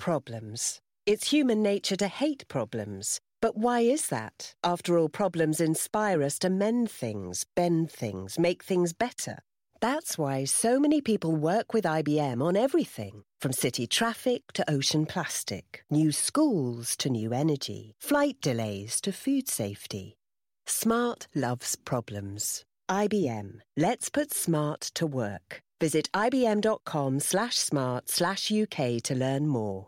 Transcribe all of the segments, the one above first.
problems. It's human nature to hate problems. But why is that? After all, problems inspire us to mend things, bend things, make things better. That's why so many people work with IBM on everything, from city traffic to ocean plastic, new schools to new energy, flight delays to food safety. Smart loves problems. IBM. Let's put smart to work. Visit ibm.com/smart/UK to learn more.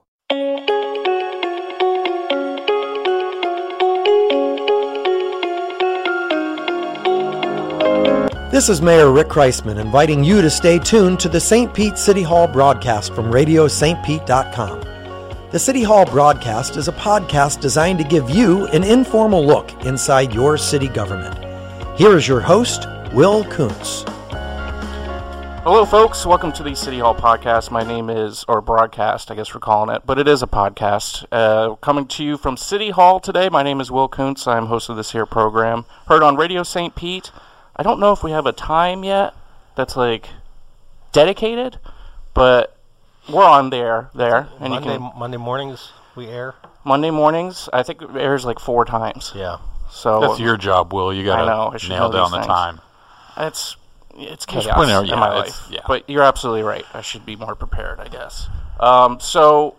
This is Mayor Rick Kreisman inviting you to stay tuned to the St. Pete City Hall broadcast from RadioSt.Pete.com. The City Hall broadcast is a podcast designed to give you an informal look inside your city government. Here is your host, Will Kuntz. Hello, folks. Welcome to the City Hall podcast. My name is, or broadcast, I guess we're calling it, but it is a podcast. Coming to you from City Hall today. My name is Will Kuntz. I'm host of this here program. Heard on Radio St. Pete. I don't know if we have a time yet that's, like, dedicated, but we're on there. And Monday mornings we air? Monday mornings, I think it airs, like, 4 times. Yeah. So that's your job, Will. You got to nail down the time. It's chaos in my life. Yeah. But you're absolutely right. I should be more prepared, I guess. So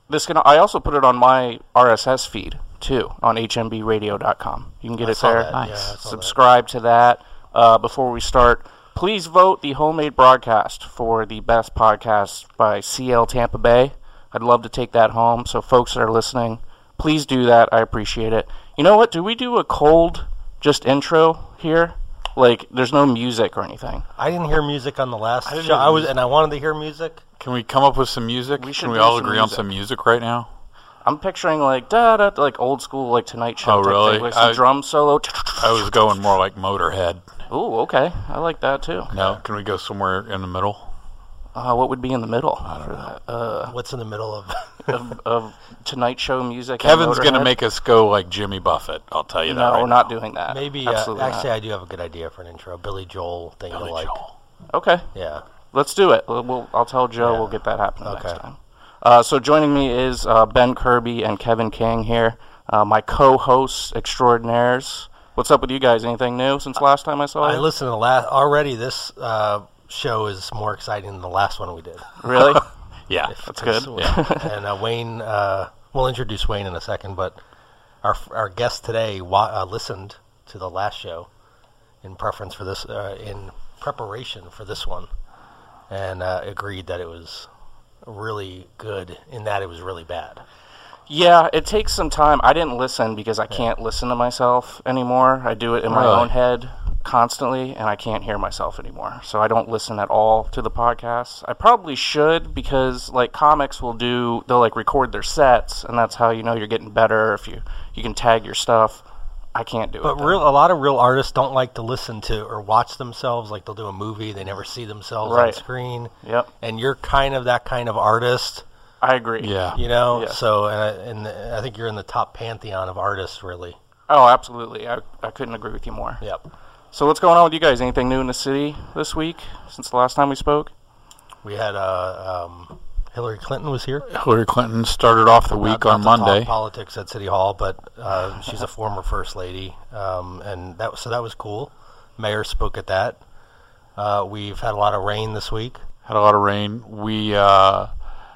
I also put it on my RSS feed, too, on hmbradio.com. You can get it there. Nice. Yeah, subscribe to that. Before we start, please vote the Homemade Broadcast for the best podcast by CL Tampa Bay. I'd love to take that home. So folks that are listening, please do that. I appreciate it. You know what? Do we do a cold just intro here? Like, there's no music or anything. I didn't hear music on the last show. I wanted to hear music. Can we come up with some music? Can we all agree on some music right now? I'm picturing like like old school like Tonight Show. Oh, really? Like some drum solo. I was going more like Motorhead. Ooh, okay. I like that too. No, can we go somewhere in the middle? What would be in the middle? I don't know. What's in the middle of of Tonight Show music? Kevin's going to make us go like Jimmy Buffett. I'll tell you that. No, right we're not doing that. Maybe. Absolutely actually, not. I do have a good idea for an intro. Billy Joel thing to like. Okay. Yeah. Let's do it. I'll tell Joe. Yeah. We'll get that happening next time. So joining me is Ben Kirby and Kevin King here, my co-hosts extraordinaires. What's up with you guys? Anything new since last time I saw you? I listened to the last. Already this show is more exciting than the last one we did. Really? Yeah. That's good. Yeah. And Wayne, we'll introduce Wayne in a second, but our guest today listened to the last show in preference for this, in preparation for this one, and agreed that it was really good in that it was really bad. Yeah, it takes some time. I didn't listen because I can't listen to myself anymore. I do it in my own head constantly, and I can't hear myself anymore. So I don't listen at all to the podcasts. I probably should because, like, comics they'll, like, record their sets, and that's how you know you're getting better if you can tag your stuff. I can't do it. But a lot of real artists don't like to listen to or watch themselves. Like, they'll do a movie, they never see themselves on screen. Yep. And you're kind of that kind of artist. I agree. Yeah. You know? Yes. So, and I think you're in the top pantheon of artists, really. Oh, absolutely. I couldn't agree with you more. Yep. So what's going on with you guys? Anything new in the city this week since the last time we spoke? We had Hillary Clinton was here. Hillary Clinton started off the week on Monday. Talk politics at City Hall, but she's a former first lady, and that was cool. Mayor spoke at that. We've had a lot of rain this week. Had a lot of rain. We had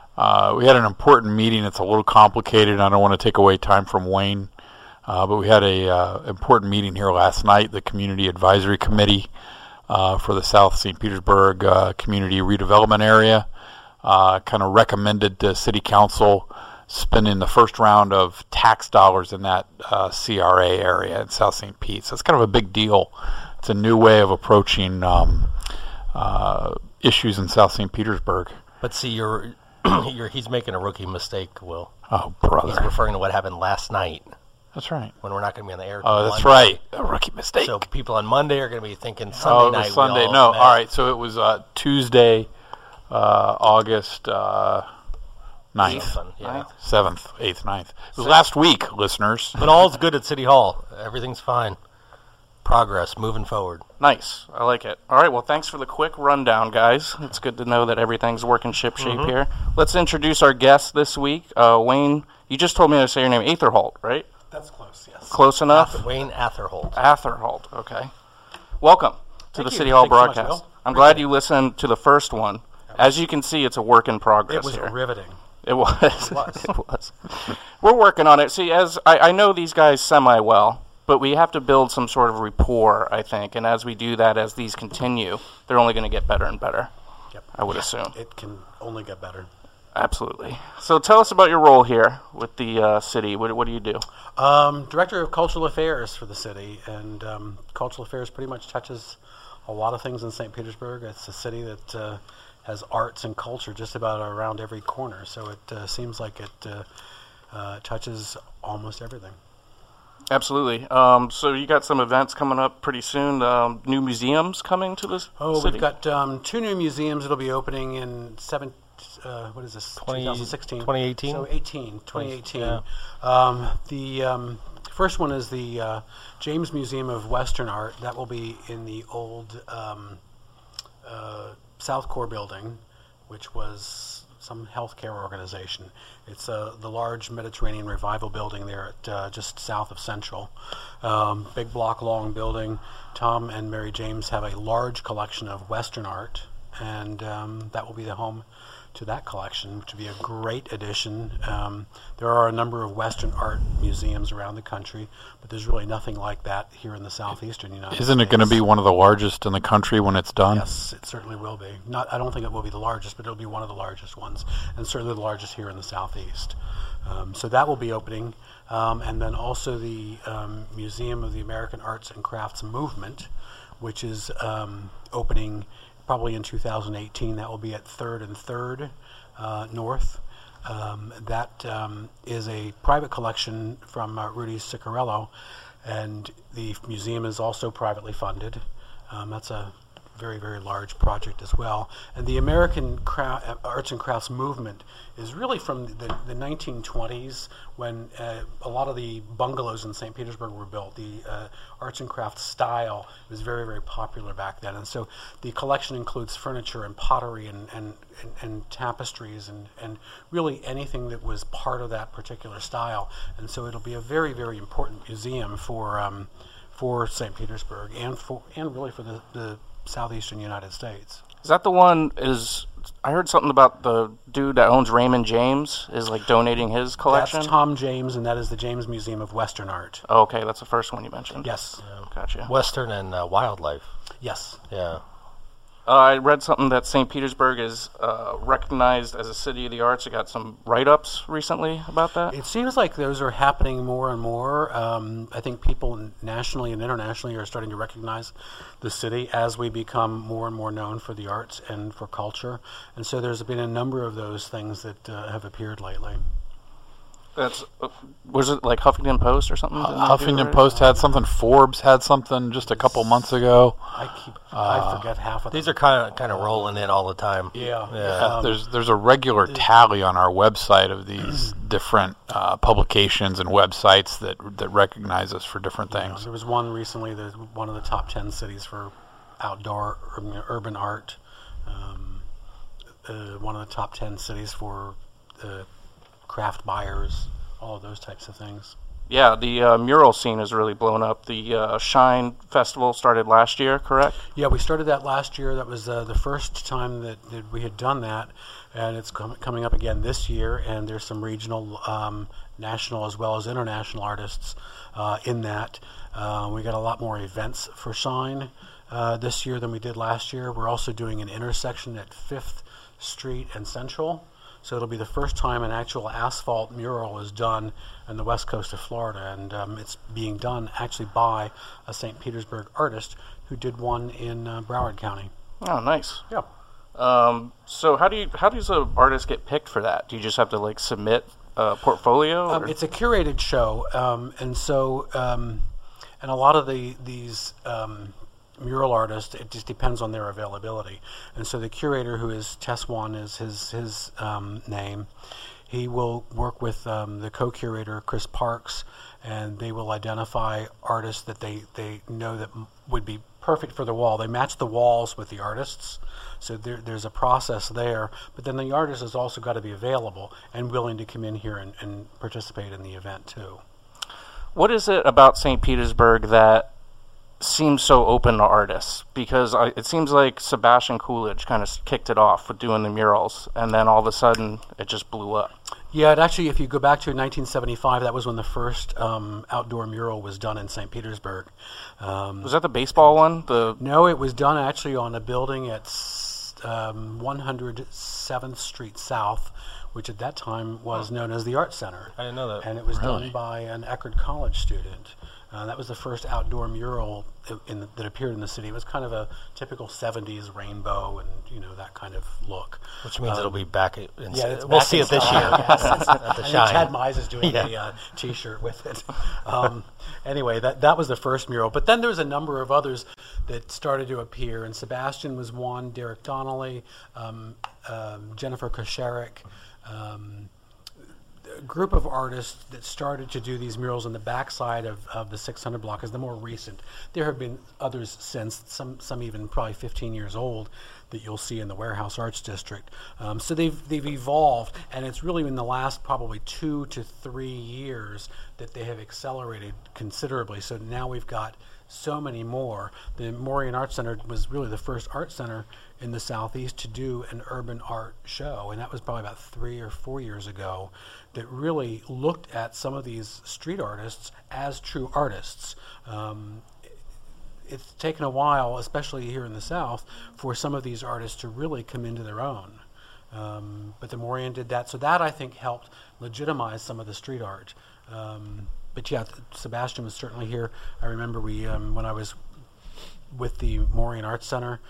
an important meeting. It's a little complicated. I don't want to take away time from Wayne, but we had a important meeting here last night. The Community Advisory Committee for the South St. Petersburg Community Redevelopment Area kind of recommended to City Council spending the first round of tax dollars in that CRA area in South St. Pete. So it's kind of a big deal. It's a new way of approaching issues in South St. Petersburg. But see, he's making a rookie mistake, Will. Oh, brother. He's referring to what happened last night. That's right. When we're not going to be on the air. Oh, that's right. A rookie mistake. So people on Monday are going to be thinking Sunday night. Sunday. No, all right. So it was Tuesday, August 9th. 7th, 8th, 9th. It was last week, listeners. But all's good at City Hall. Everything's fine. progress, moving forward. Nice. I like it. All right, well, thanks for the quick rundown, guys. It's good to know that everything's working shipshape here. Let's introduce our guest this week. Wayne, you just told me to say your name, Atherholt, right? That's close, yes. Close enough? Wayne Atherholt. Atherholt, okay. Welcome to the City Hall broadcast. Much, I'm glad you listened to the first one. As you can see, it's a work in progress here. It was riveting. It was. It was. We're working on it. See, as I know these guys semi-well, but we have to build some sort of rapport, I think. And as we do that, as these continue, they're only going to get better and better, I would assume. It can only get better. Absolutely. So tell us about your role here with the city. What do you do? Director of Cultural Affairs for the city. And Cultural Affairs pretty much touches a lot of things in St. Petersburg. It's a city that has arts and culture just about around every corner. So it seems like it touches almost everything. Absolutely. So you got some events coming up pretty soon. New museums coming to this city? We've got 2 new museums that'll be opening in 2016? 2018? So 2018. Yeah. The first one is the James Museum of Western Art. That will be in the old South Core building, which was some healthcare organization. It's the large Mediterranean Revival building there at just south of Central. Big block long building. Tom and Mary James have a large collection of Western art, and that will be the home to that collection, which would be a great addition. There are a number of Western art museums around the country, but there's really nothing like that here in the southeastern United States. Isn't it going to be one of the largest in the country when it's done? Yes, it certainly will be. I don't think it will be the largest, but it'll be one of the largest ones, and certainly the largest here in the southeast. So that will be opening. And then also the Museum of the American Arts and Crafts Movement, which is opening probably in 2018. That will be at 3rd and 3rd North. That is a private collection from Rudy Ciccarello, and the museum is also privately funded. That's a very, very large project as well. And the American Arts and Crafts Movement is really from the 1920s, when a lot of the bungalows in St. Petersburg were built. The arts and crafts style was very, very popular back then. And so the collection includes furniture and pottery and tapestries and really anything that was part of that particular style. And so it'll be a very, very important museum for St. Petersburg and really for the southeastern United States. Is that the one? I heard something about the dude that owns Raymond James is like donating his collection. That's Tom James, and that is the James Museum of Western Art. Oh, okay, that's the first one you mentioned. Yes. Gotcha. Western and wildlife. Yes. Yeah. I read something that St. Petersburg is recognized as a city of the arts. I got some write-ups recently about that. It seems like those are happening more and more. I think people nationally and internationally are starting to recognize the city as we become more and more known for the arts and for culture. And so there's been a number of those things that have appeared lately. Was it like Huffington Post or something? Huffington Post had something. Forbes had something just a couple months ago. I forget half of them. These are kind of rolling in all the time. Yeah. There's a regular tally on our website of these different publications and websites that recognize us for different things. There was one recently that one of the top 10 cities for outdoor urban art. One of the top 10 cities for craft buyers, all of those types of things. Yeah, the mural scene has really blown up. The Shine Festival started last year, correct? Yeah, we started that last year. That was the first time that we had done that, and it's coming up again this year, and there's some regional, national, as well as international artists in that. We got a lot more events for Shine this year than we did last year. We're also doing an intersection at 5th Street and Central. So it'll be the first time an actual asphalt mural is done on the west coast of Florida, and it's being done actually by a St. Petersburg artist who did one in Broward County. Oh, nice. Yeah. So how does an artist get picked for that? Do you just have to submit a portfolio? It's a curated show, and so and a lot of these mural artists, it just depends on their availability. And so the curator, who is Tess1 is his name, he will work with the co-curator Chris Parks, and they will identify artists that they know that would be perfect for the wall. They match the walls with the artists, so there's a process there. But then the artist has also got to be available and willing to come in here and participate in the event too. What is it about St. Petersburg that seems so open to artists? Because it seems like Sebastian Coolidge kind of kicked it off with doing the murals, and then all of a sudden it just blew up. Yeah, it actually, if you go back to 1975, that was when the first outdoor mural was done in St. Petersburg. Was that the baseball one? No, it was done actually on a building at 107th Street South, which at that time was known as the Art Center. I didn't know that. And it was done by an Eckerd College student. That was the first outdoor mural that appeared in the city. It was kind of a typical 70s rainbow and, that kind of look. Which means it'll be back we'll back see it this year at the Shine. Chad Mize is doing a T-shirt with it. Anyway, that was the first mural. But then there was a number of others that started to appear, and Sebastian was one, Derek Donnelly, Jennifer Kosherik, a group of artists that started to do these murals on the backside of the 600 block is the more recent. There have been others since, some even probably 15 years old, that you'll see in the Warehouse Arts District. So they've evolved, and it's really in the last probably 2 to 3 years that they have accelerated considerably. So now we've got so many more. The Moraine Art Center was really the first art center in the Southeast to do an urban art show, and that was probably about 3 or 4 years ago, that really looked at some of these street artists as true artists. It's taken a while, especially here in the South, for some of these artists to really come into their own. But the Moraine did that, so that I think helped legitimize some of the street art. But yeah, Sebastian was certainly here. I remember when I was with the Moraine Arts Center,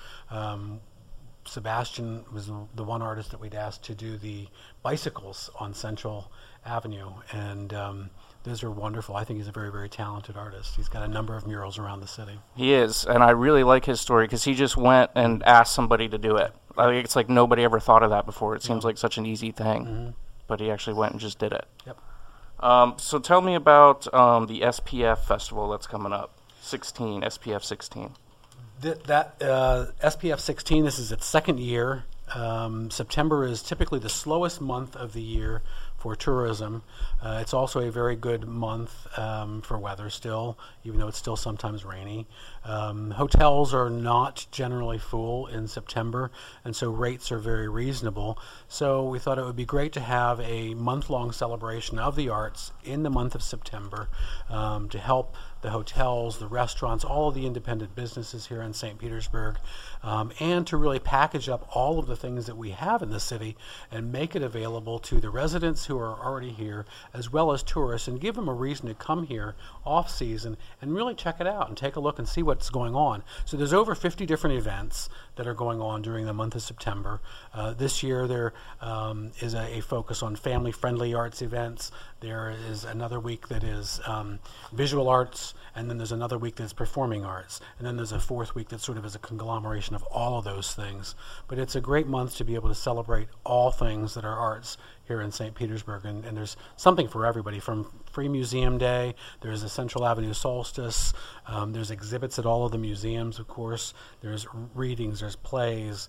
Sebastian was the one artist that we'd asked to do the bicycles on Central Avenue, and those are wonderful. I think he's a very, very talented artist. He's got a number of murals around the city. He is, and I really like his story because he just went and asked somebody to do it. I think it's like nobody ever thought of that before. It seems like such an easy thing, but he actually went and just did it. Yep. So tell me about the SPF festival that's coming up, SPF 16. That SPF 16, this is its second year. September is typically the slowest month of the year for tourism. It's also a very good month for weather still, even though it's still sometimes rainy. Hotels are not generally full in September, and so rates are very reasonable. So we thought it would be great to have a month-long celebration of the arts in the month of September to help the hotels, the restaurants, all of the independent businesses here in St. Petersburg, and to really package up all of the things that we have in the city and make it available to the residents who are already here, as well as tourists, and give them a reason to come here off-season and really check it out and take a look and see what's going on. So there's over 50 different events that are going on during the month of September. This year there is a focus on family-friendly arts events. There is another week that is visual arts, and then there's another week that's performing arts, and then there's a fourth week that sort of is a conglomeration of all of those things. But it's a great month to be able to celebrate all things that are arts here in St. Petersburg, and there's something for everybody, from Free Museum Day, there's a Central Avenue Solstice, there's exhibits at all of the museums, of course, there's readings, there's plays.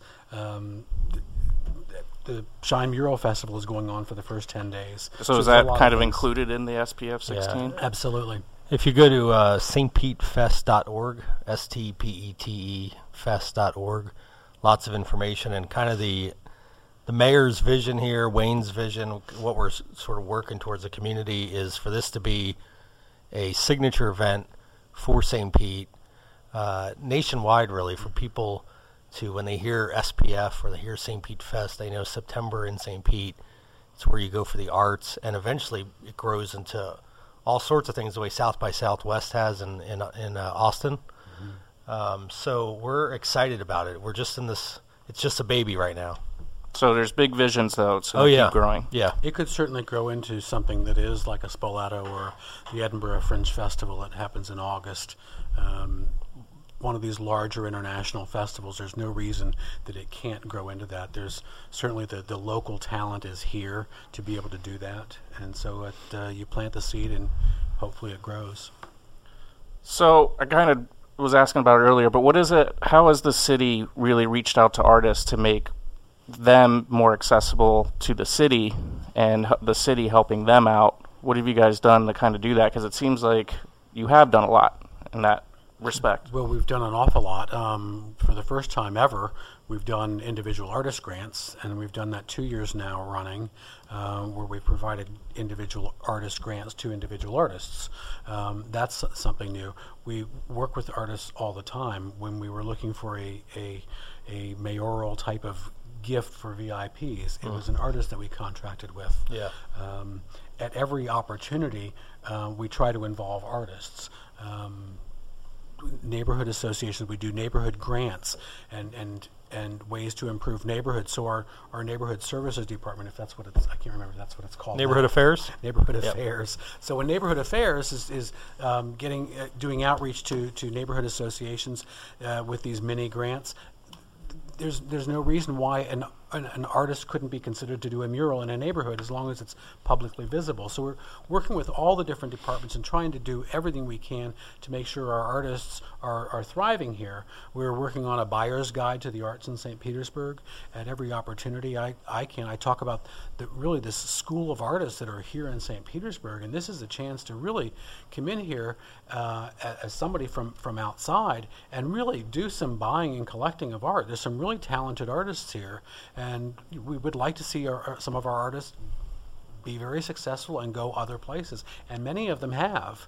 The Shine Mural Festival is going on for the first 10 days. So is that kind of included in the SPF 16? Yeah, absolutely. If you go to stpetefest.org, STPETE fest.org, lots of information and kind of the mayor's vision here, Wayne's vision, what we're sort of working towards the community is for this to be a signature event for St. Pete, nationwide really, for people to, when they hear SPF or they hear St. Pete Fest, they know September in St. Pete. It's where you go for the arts, and eventually it grows into all sorts of things the way South by Southwest has in Austin. So we're excited about it. We're just in this, it's just a baby right now. So there's big visions, though. It's going to keep growing. Yeah. It could certainly grow into something that is like a Spoleto or the Edinburgh Fringe Festival that happens in August. One of these larger international festivals, there's no reason that it can't grow into that. There's certainly the local talent is here to be able to do that. And so you plant the seed, and hopefully it grows. So I kind of was asking about it earlier, but what is it? How has the city really reached out to artists to make them more accessible to the city, and the city helping them out? What have you guys done to kind of do that? Because it seems like you have done a lot in that respect. Well, we've done an awful lot. For the first time ever, we've done individual artist grants, and we've done that 2 years now running, where we provided individual artist grants to individual artists. That's something new. We work with artists all the time. When we were looking for a mayoral type of gift for VIPs, it was an artist that we contracted with. Yeah. At every opportunity, we try to involve artists. Neighborhood associations, we do neighborhood grants and ways to improve neighborhoods. So our neighborhood services department, if that's what it's, I can't remember if that's what it's called. Neighborhood Affairs? Neighborhood Affairs. So when Neighborhood Affairs is doing outreach to neighborhood associations with these mini grants, there's no reason why an artist couldn't be considered to do a mural in a neighborhood as long as it's publicly visible. So we're working with all the different departments and trying to do everything we can to make sure our artists are thriving here. We're working on a buyer's guide to the arts in St. Petersburg. At every opportunity I talk about really this school of artists that are here in St. Petersburg, and this is a chance to really come in here as somebody from outside and really do some buying and collecting of art. There's some really talented artists here, and we would like to see some of our artists be very successful and go other places, and many of them have.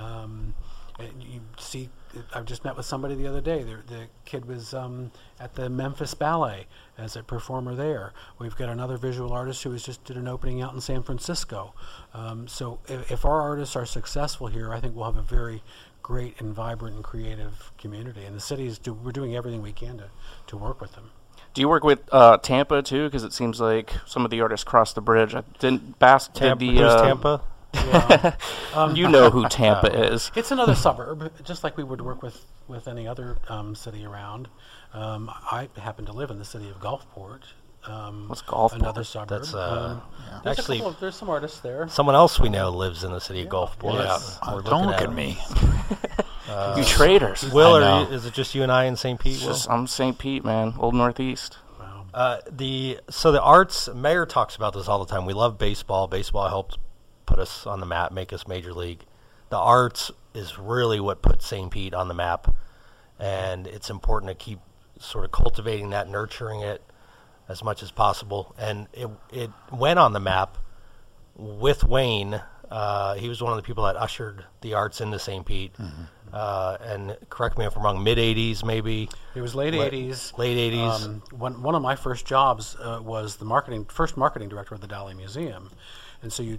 You see, I just met with somebody the other day. The kid was at the Memphis Ballet as a performer there. We've got another visual artist who just did an opening out in San Francisco. So if our artists are successful here, I think we'll have a very great and vibrant and creative community. And the cities, we're doing everything we can to work with them. Do you work with Tampa too? Because it seems like some of the artists crossed the bridge. Who's Tampa? Yeah. You know who Tampa is. It's another suburb, just like we would work with any other city around. I happen to live in the city of Gulfport. What's Gulfport? Another suburb. That's actually there's some artists there. Someone else we know lives in the city of Gulfport. Yes. Don't look at me. You traitors. Will, or is it just you and I in St. Pete? I'm St. Pete, man. Old Northeast. Wow. The arts, Mayor talks about this all the time. We love baseball. Baseball helped put us on the map, make us major league. The arts is really what put St. Pete on the map, and it's important to keep sort of cultivating that, nurturing it as much as possible. And it went on the map with Wayne. He was one of the people that ushered the arts into St. Pete. Mm-hmm. And correct me if I'm wrong, mid-'80s maybe? It was late 80s. Late 80s. One of my first jobs was the first marketing director of the Dali Museum. And so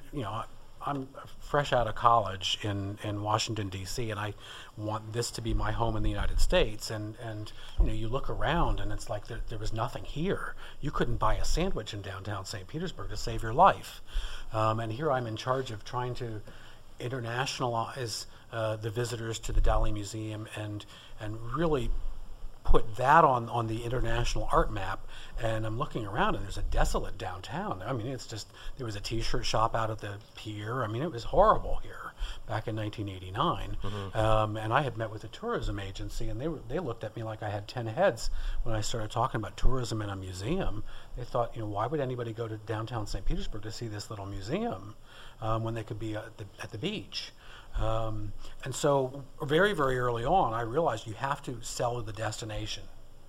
I'm fresh out of college in Washington, D.C., and I want this to be my home in the United States. And you look around, and it's like there was nothing here. You couldn't buy a sandwich in downtown St. Petersburg to save your life. And here I'm in charge of trying to internationalize the visitors to the Dali Museum and really put that on the international art map. And I'm looking around, and there's a desolate downtown. I mean, it's just, there was a T-shirt shop out at the pier. I mean, it was horrible here back in 1989. Mm-hmm. And I had met with a tourism agency, and they looked at me like I had 10 heads when I started talking about tourism in a museum. They thought, why would anybody go to downtown St. Petersburg to see this little museum when they could be at the beach? And so very, very early on, I realized you have to sell the destination,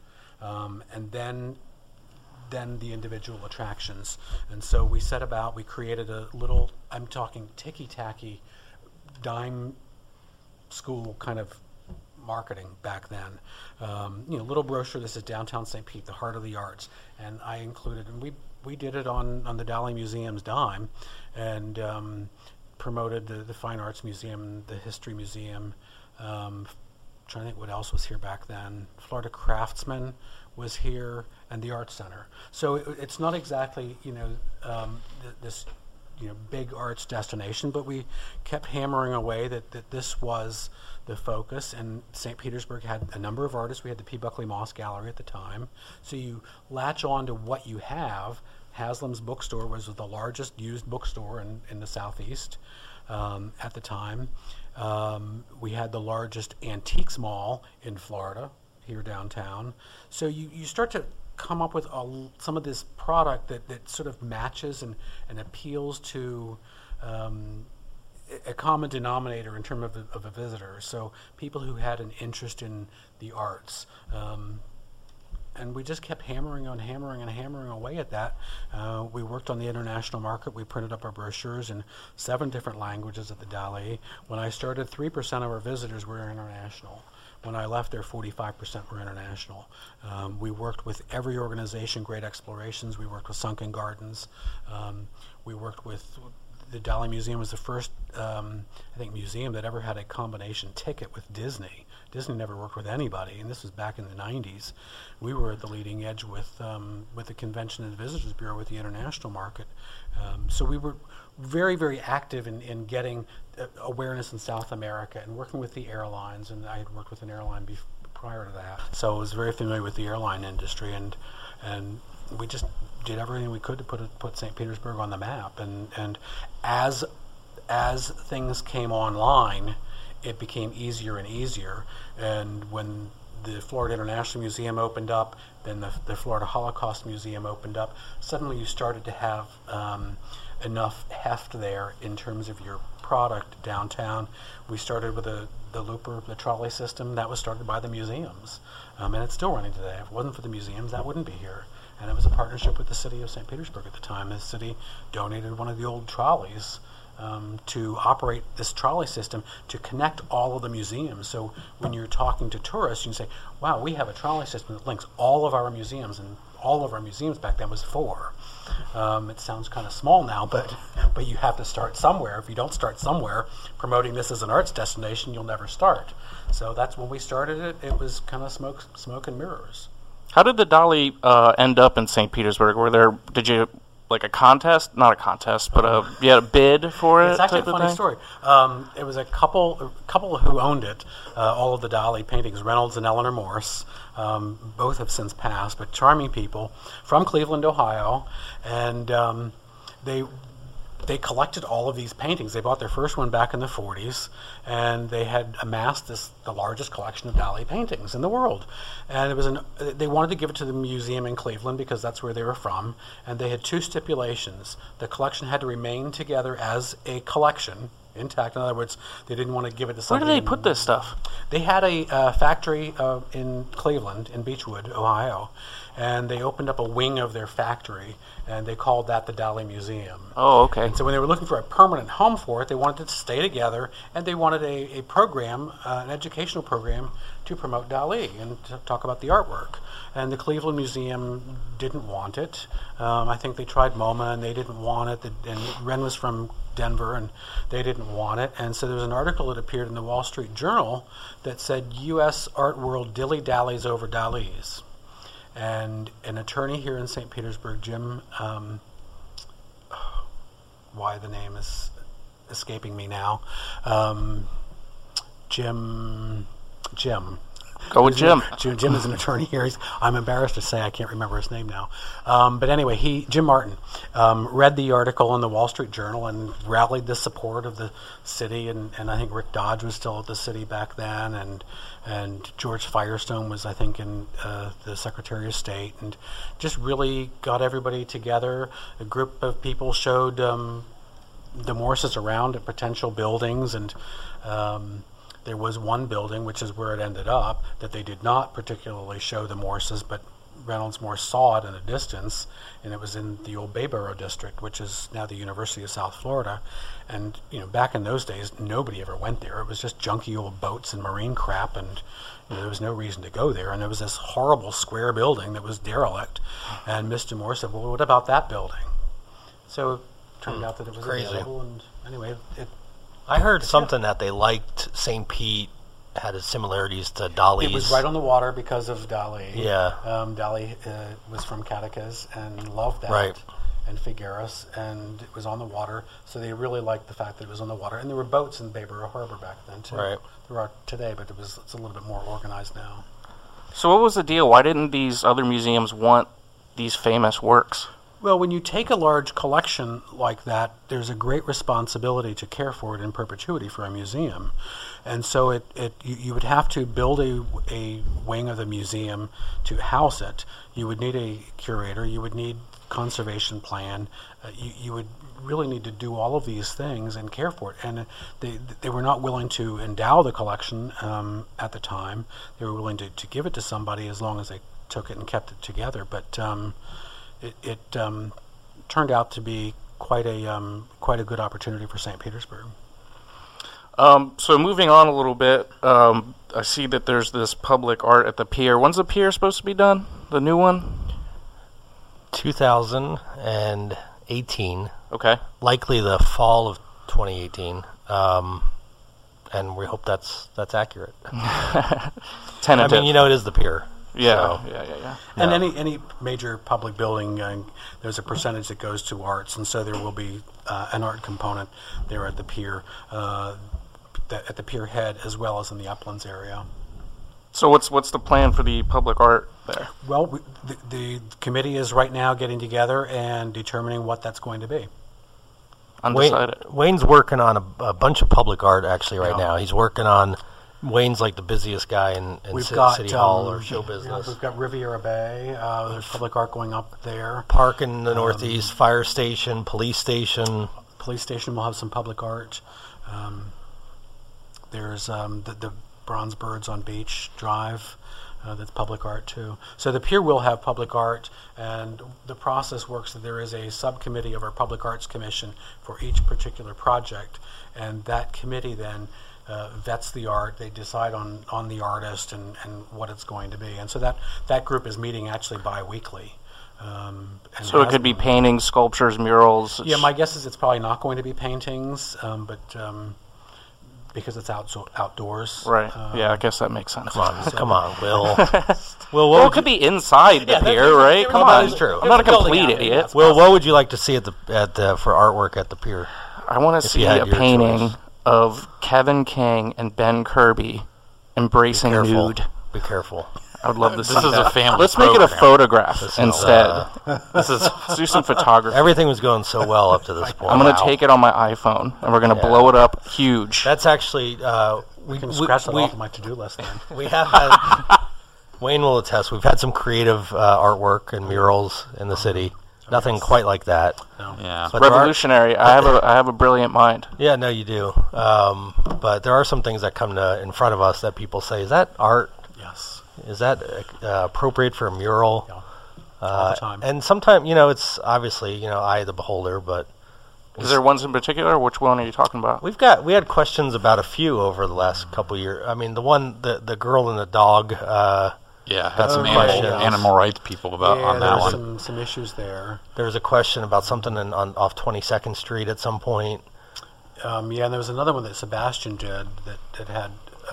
and then the individual attractions. And so we created a little, I'm talking ticky-tacky, dime school kind of marketing back then. Little brochure, this is downtown St. Pete, the heart of the arts. And I included, and we did it on the Dali Museum's dime, and promoted the Fine Arts Museum, the History Museum. Trying to think what else was here back then. Florida Craftsman was here, and the Art Center. So it's not exactly this big arts destination, but we kept hammering away that this was the focus. And St. Petersburg had a number of artists. We had the P. Buckley Moss Gallery at the time. So you latch on to what you have Haslam's bookstore was the largest used bookstore in the Southeast at the time. We had the largest antiques mall in Florida, here downtown. So you start to come up with some of this product that sort of matches and appeals to a common denominator in terms of a visitor. So people who had an interest in the arts. And we just kept hammering away at that. We worked on the international market. We printed up our brochures in 7 different languages at the Dali. When I started, 3% of our visitors were international. When I left there, 45% were international. We worked with every organization, Great Explorations. We worked with Sunken Gardens. We worked with the Dali Museum was the first, museum that ever had a combination ticket with Disney. Disney never worked with anybody, and this was back in the 90s. We were at the leading edge with the Convention and Visitors Bureau with the international market. So we were very, very active in getting awareness in South America and working with the airlines, and I had worked with an airline prior to that. So I was very familiar with the airline industry, and we just did everything we could to put St. Petersburg on the map. And as things came online, it became easier and easier. And when the Florida International Museum opened up, then the Florida Holocaust Museum opened up, suddenly you started to have enough heft there in terms of your product downtown. We started with the Looper, the trolley system. That was started by the museums. And it's still running today. If it wasn't for the museums, that wouldn't be here. And it was a partnership with the city of St. Petersburg at the time. The city donated one of the old trolleys to operate this trolley system to connect all of the museums. So when you're talking to tourists, you can say, wow, we have a trolley system that links all of our museums, and all of our museums back then was 4. It sounds kind of small now, but you have to start somewhere. If you don't start somewhere, promoting this as an arts destination, you'll never start. So that's when we started it. It was kind of smoke and mirrors. How did the Dali end up in St. Petersburg? Did you like a contest? Not a contest, but you had a bid for it? It's actually a funny story. It was a couple who owned it, all of the Dali paintings, Reynolds and Eleanor Morse. Both have since passed, but charming people from Cleveland, Ohio, and they collected all of these paintings. They bought their first one back in the 40s, and they had amassed the largest collection of Dali paintings in the world. And they wanted to give it to the museum in Cleveland because that's where they were from, and they had 2 stipulations. The collection had to remain together as a collection, intact. In other words, they didn't want to give it to somebody. Where did they put this stuff? They had a factory in Cleveland, in Beechwood, Ohio, and they opened up a wing of their factory, and they called that the Dali Museum. Oh, okay. And so when they were looking for a permanent home for it, they wanted it to stay together, and they wanted a program, an educational program, to promote Dali and to talk about the artwork. And the Cleveland Museum didn't want it. I think they tried MoMA, and they didn't want it. And Ren was from Denver, and they didn't want it. And so there was an article that appeared in the Wall Street Journal that said, U.S. art world dilly-dallies over Dalis. And an attorney here in St. Petersburg, Jim, why the name is escaping me now, Jim. Go with Jim. Jim is an attorney here. I'm embarrassed to say I can't remember his name now. But anyway, Jim Martin, read the article in the Wall Street Journal and rallied the support of the city. And I think Rick Dodge was still at the city back then. And George Firestone was, I think, in the Secretary of State. And just really got everybody together. A group of people showed the Morses around at potential buildings. And there was one building, which is where it ended up, that they did not particularly show the Morses, but Reynolds Morse saw it in a distance, and it was in the old Bayboro district, which is now the University of South Florida. And back in those days, nobody ever went there. It was just junky old boats and marine crap, and there was no reason to go there. And there was this horrible square building that was derelict. And Mr. Morse said, well, what about that building? So it turned out that it was available, and anyway, I heard something that they liked St. Pete, had similarities to Dali's. It was right on the water because of Dali. Yeah. Dali was from Catecas and loved that. Right. And Figueres, and it was on the water, so they really liked the fact that it was on the water. And there were boats in Bayboro Harbor back then, too. Right. There are today, but it's a little bit more organized now. So what was the deal? Why didn't these other museums want these famous works? Well, when you take a large collection like that, there's a great responsibility to care for it in perpetuity for a museum. And so you would have to build a wing of the museum to house it. You would need a curator. You would need conservation plan. You would really need to do all of these things and care for it. And they were not willing to endow the collection at the time. They were willing to give it to somebody as long as they took it and kept it together. But it turned out to be quite a good opportunity for St. Petersburg. So moving on a little bit, I see that there's this public art at the pier. When's the pier supposed to be done? The new one? 2018. Okay. Likely the fall of 2018. And we hope that's accurate. Tentative. I mean, it is the pier. Yeah, So, yeah. And any major public building, there's a percentage that goes to arts, and so there will be an art component there at the pier, at the pier head, as well as in the uplands area. So what's the plan for the public art there? Well, the committee is right now getting together and determining what that's going to be. Undecided. Wayne's working on a bunch of public art actually right Yeah. now. He's working on. Wayne's like the busiest guy in City Hall or show business. We've got Riviera Bay. There's public art going up there. Park in the Northeast, fire station, police station. Police station will have some public art. There's the Bronze Birds on Beach Drive. That's public art too. So the pier will have public art, and the process works that there is a subcommittee of our Public Arts Commission for each particular project, and that committee then vets the art. They decide on the artist and what it's going to be, and so that group is meeting actually bi-weekly. So it could be paintings, sculptures, murals. Yeah, my guess is it's probably not going to be paintings, but because it's outdoors. Right. Yeah, I guess that makes sense. Come on, Will. Well, it could be inside the pier, right? Come on, that's true. I'm not a complete idiot. Will, what would you like to see at the for artwork at the pier? I want to see a painting of Kevin King and Ben Kirby embracing nude. Be careful. I would love to see This is that. a family Let's make it a program. photograph instead. Let's do some photography. Everything was going so well up to this point. I'm going to take it on my iPhone, and we're going to blow it up huge. That's actually We can scratch that off of my to-do list then. we have had. Wayne will attest. We've had some creative artwork and murals in the city. Nothing quite like that. Yeah. But there are- Revolutionary. I have a brilliant mind. Yeah, no, you do. But there are some things that come in front of us that people say, is that art? Yes. Is that appropriate for a mural? Yeah. All the time. And sometimes, it's obviously, eye of the beholder, but Is there ones in particular? Which one are you talking about? we had questions about a few over the last couple of years. I mean, the girl and the dog. Yeah, had some questions. animal rights people on there that were one. some issues there. There was a question about something off 22nd Street at some point. And there was another one that Sebastian did that had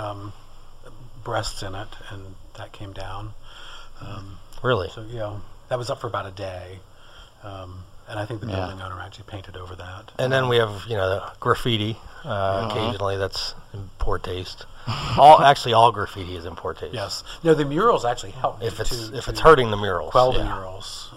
breasts in it, and that came down. Really? So that was up for about a day, and I think the building owner actually painted over that. And then we have, graffiti. Occasionally, that's in poor taste. All graffiti is in poor taste. Yes. No, the murals actually help If it's hurting the murals. quell the murals.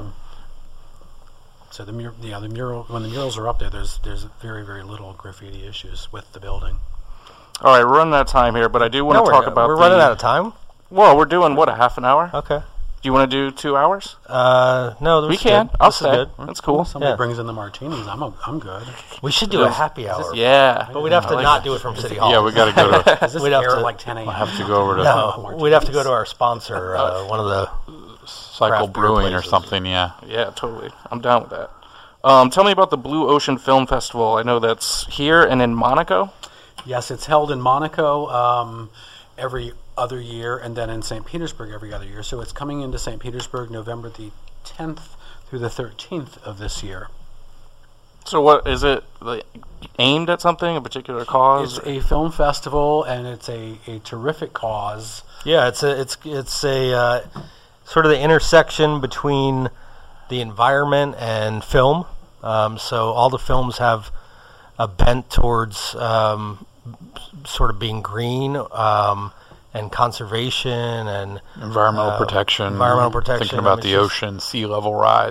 So the mural when the murals are up there, there's very, very little graffiti issues with the building. All right, we're running out of time here, but I do want to talk about. We're running out of time. Well, we're doing a half an hour? Okay. Do you want to do 2 hours? No, We can. Good. I'll This is stay. good. That's cool. Somebody Yeah. brings in the martinis. I'm good. We should do a happy hour. Yeah. But we'd have to I like not that. do it from City Hall. Yeah, we got to go to. Does this We'd have air to- like 10 a.m.? We'll have to go over to No, we'd have to go to our sponsor, one of the. Cycle craft beer Brewing or places. something. Yeah. Yeah, totally. I'm down with that. Tell me about the Blue Ocean Film Festival. I know that's here and in Monaco. Yes, it's held in Monaco every other year, and then in St. Petersburg every other year. So it's coming into St. Petersburg November the 10th through the 13th of this year. So what is it aimed at something, a particular cause? It's a film festival, and it's a terrific cause. Yeah, it's a sort of the intersection between the environment and film. So all the films have a bent towards sort of being green and conservation and Environmental protection. Environmental protection. Thinking about I mean, the it's ocean, sea level rise.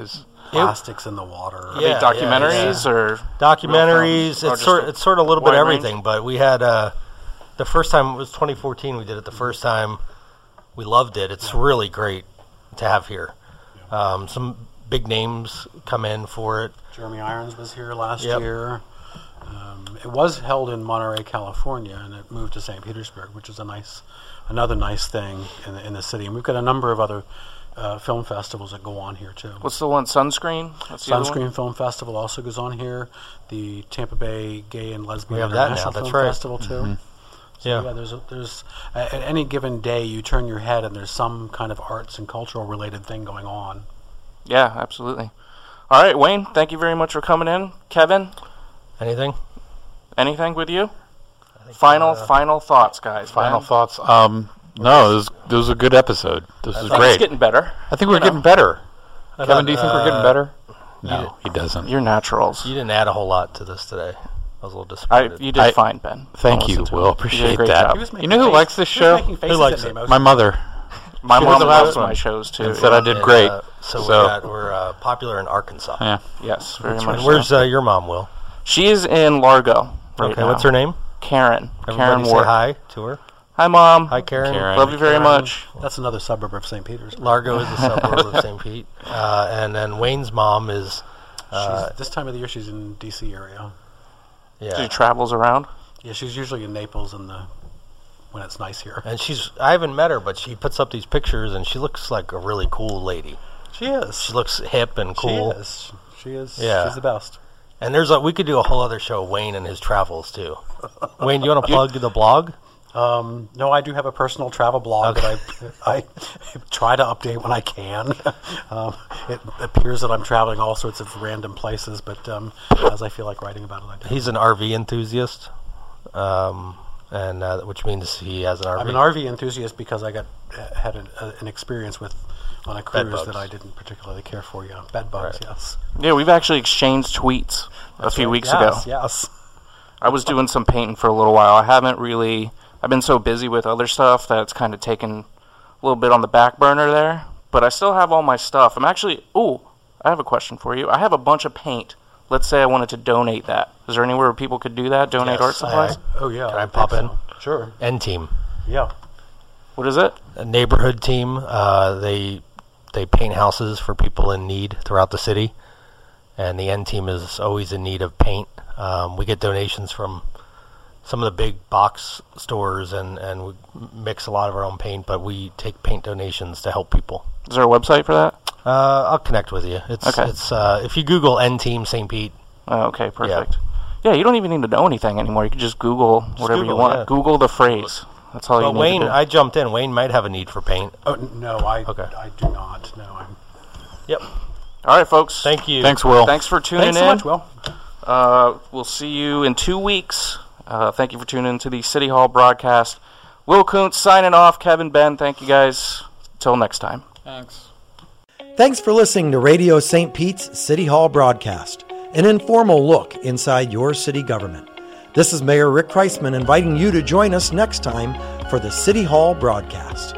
plastics in the water. Are they documentaries or documentaries? Or It's sort of a little bit wide everything. range? But we had the first time, it was 2014. We did it the first time. We loved it. It's really great to have here. Some big names come in for it. Jeremy Irons was here last year. It was held in Monterey, California, and it moved to St. Petersburg, which is another nice thing in the city. And we've got a number of other film festivals that go on here too. What's the one? Sunscreen? That's the other one? Sunscreen Film Festival also goes on here. The Tampa Bay Gay and Lesbian We have that now, International that's Film right. Festival too. Mm-hmm. So there's at any given day you turn your head and there's some kind of arts and cultural related thing going on. Yeah, absolutely. All right, Wayne, thank you very much for coming in. Kevin, anything with you? Final thoughts, guys. Final man. thoughts. No, this was a good episode. This is I think great. it's getting better. I think we're getting better. Kevin, do you think we're getting better? you No, he doesn't. You're naturals. You didn't add a whole lot to this today. I was a little disappointed. You did fine, Ben. Thank Don't you, listen to Will. him. You did a Appreciate great that. job. You know who likes this show? Who likes it? My mother. My She mom was the last loves one. my shows too. And said I did great. So we're popular in Arkansas. Yeah. Yes, very That's much. right. Where's so. your mom, Will? She is in Largo right Okay, now. what's her name? Karen. Everybody Karen say Ward. hi to her. Hi, Mom. Hi, Karen. Love you very much. That's another suburb of St. Petersburg. Largo is a suburb of St. Pete. And then Wayne's mom is... This time of the year she's in D.C. area. She travels around. Yeah, she's usually in Naples when it's nice here. And I haven't met her, but she puts up these pictures, and she looks like a really cool lady. She is. She looks hip and cool. She is. Yeah. She's the best. And we could do a whole other show, Wayne and his travels, too. Wayne, do you want to plug the blog? No, I do have a personal travel blog that I try to update when I can. It appears that I'm traveling all sorts of random places, but as I feel like writing about it, I do. He's an RV enthusiast, which means he has an RV. I'm an RV enthusiast because I had an experience on a cruise bugs. that I didn't particularly care for. Yeah, bed bugs. Right. Yes. Yeah, we've actually exchanged tweets a few weeks ago. Yes. I was doing some painting for a little while. I've been so busy with other stuff that it's kind of taken a little bit on the back burner there. But I still have all my stuff. I have a question for you. I have a bunch of paint. Let's say I wanted to donate that. Is there anywhere where people could do that? Donate art supplies? Oh yeah. Can I pop in? Sure. N Team. Yeah. What is it? A neighborhood team. They paint houses for people in need throughout the city. And the N Team is always in need of paint. We get donations from some of the big box stores, and we mix a lot of our own paint, but we take paint donations to help people. Is there a website for that? I'll connect with you. It's if you Google N Team St. Pete. Oh, okay, perfect. Yeah, you don't even need to know anything anymore. You can just Google whatever you Google, want. yeah. Google the phrase. That's all you need Wayne, to do. I jumped in. Wayne might have a need for paint. Oh no, I do not. No, Yep. All right, folks. Thank you. Thanks, Will. Thanks for tuning Thanks so much, Will. We'll see you in 2 weeks. Thank you for tuning in to the City Hall broadcast. Will Kuntz signing off. Kevin, Ben, thank you guys. Till next time. Thanks. Thanks for listening to Radio St. Pete's City Hall broadcast, an informal look inside your city government. This is Mayor Rick Kreisman inviting you to join us next time for the City Hall broadcast.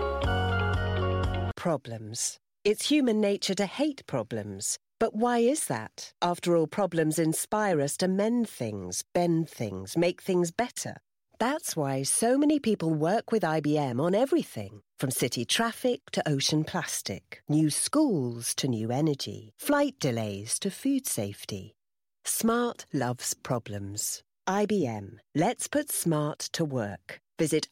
Problems. It's human nature to hate problems. But why is that? After all, problems inspire us to mend things, bend things, make things better. That's why so many people work with IBM on everything, from city traffic to ocean plastic, new schools to new energy, flight delays to food safety. Smart loves problems. IBM. Let's put smart to work. Visit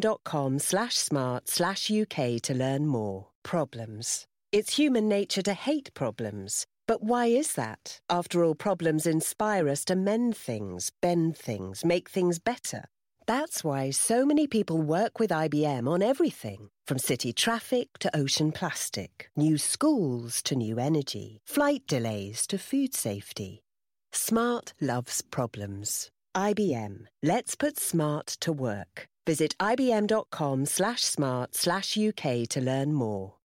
ibm.com/smart/UK to learn more. Problems. It's human nature to hate problems. But why is that? After all, problems inspire us to mend things, bend things, make things better. That's why so many people work with IBM on everything, from city traffic to ocean plastic, new schools to new energy, flight delays to food safety. Smart loves problems. IBM. Let's put smart to work. Visit ibm.com/smart/UK to learn more.